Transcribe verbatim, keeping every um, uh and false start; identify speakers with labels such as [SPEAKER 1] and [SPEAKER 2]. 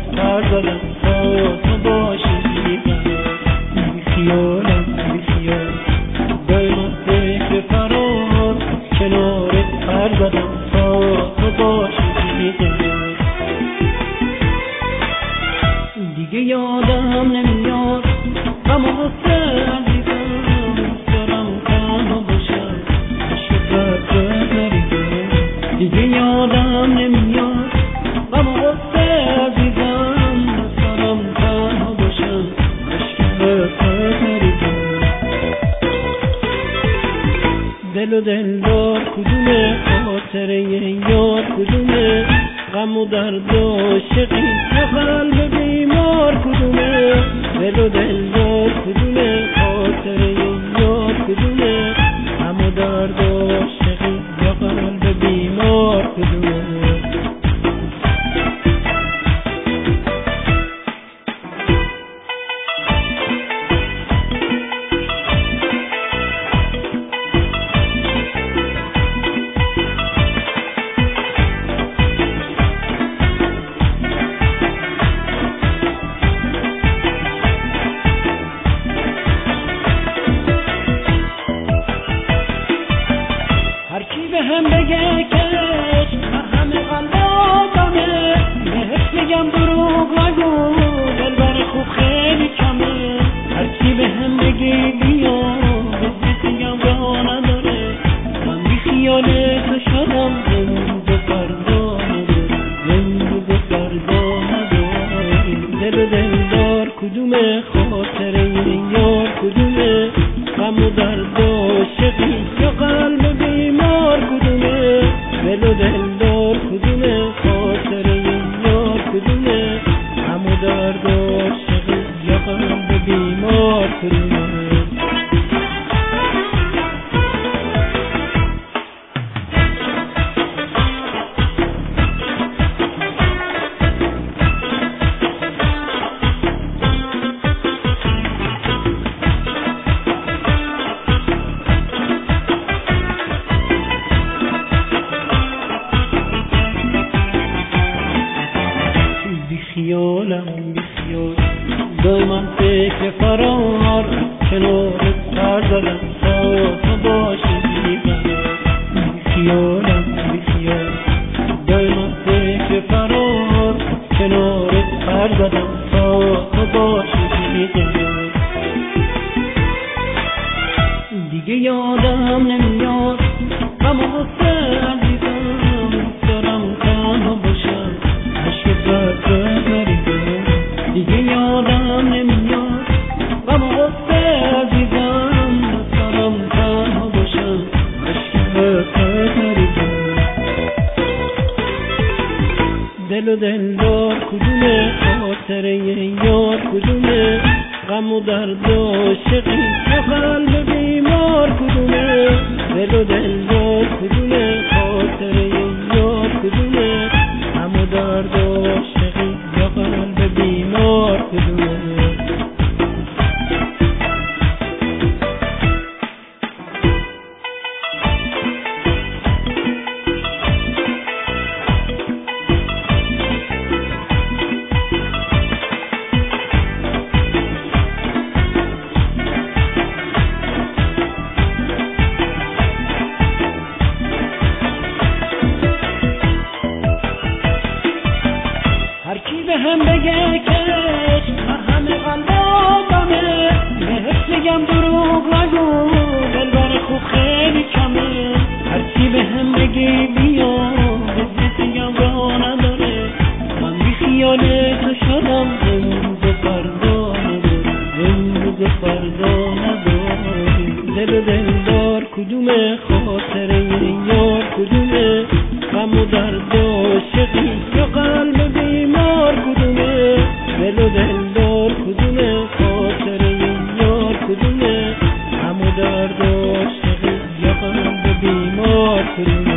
[SPEAKER 1] پر زدم تا تو باشی بی‌قرار. بی خیالم بی خیال دایما فکر فرار، کنارت پر زدم تا تو باشی بی‌قرار. دیگه یادم نمیاد غم و غصه عزیزم، دارم تنها باشم عشق بد نریزم. دیگه یادم نمیاد غم و غصه عزیزم، دارم تنها باشم عشق بد نریزم. دل و دلدار کدومه، خاطره یار کدومه، غم و درد و عاشقی یا قلب بیمار کدومه. دل و دلدار کدومه، خاطره یار کدومه، غم و درد و عاشقی یا قلب بیمار کدومه. هم بگه کش همه قلب آدمه، بهت میگم دروغ نگو دلبر خوب خیلی کمه. هرچی به هم بگی بیا بهت میگم راه نداره، من بی خیال تو شدم زندگی فردا نداره، زندگی فردا نداره. دل و دلدار کدومه، خاطره یار کدومه، غم و درد و عاشقی یا قلب بیمار کدومه. دل و دلدار کدومه، خاطره یار کدومه، غم و درد و عاشقی یا قلب بیمار کدومه. خیالم بی خیال دایما فکر فرار، کنارت پر زدم تا تو باشی بی‌قرار. بی خیالم بی خیال دایما فکر فرار، کنارت پر زدم تا تو باشی بی‌قرار. دیگه یادم نمیاد غم و غصه عزیزم، دارم تنها باشم عشق بد نریزم. دیگه یادم نمیاد غم و غصه عزیزم، دارم تنها باشم عشق بد نریزم. دل و دلدار کدومه، خاطره یار کدومه، غم و درد و عاشقی یا قلب بیمار کدومه. دل و دلدار کدومه، خاطره یار کدومه، غم و درد و عاشقی یا قلب بیمار کدومه. به هم بگه کش همه قلب آدمه، بهت میگم دروغ نگو دلبر خوب خیلی کمه. هرچی به هم بگی بیا بهت میگم راه نداره، من بی خیال تو شدم زندگی فردا نداره، زندگی فردا نداره. دل و دلدار کدومه، خاطره یار کدومه، غم و درد و عاشقی یا قلب بیمار کدومه. دل و دلدار کدومه، خاطره یار کدومه، غم و درد و عاشقی یا قلب بیمار کدومه.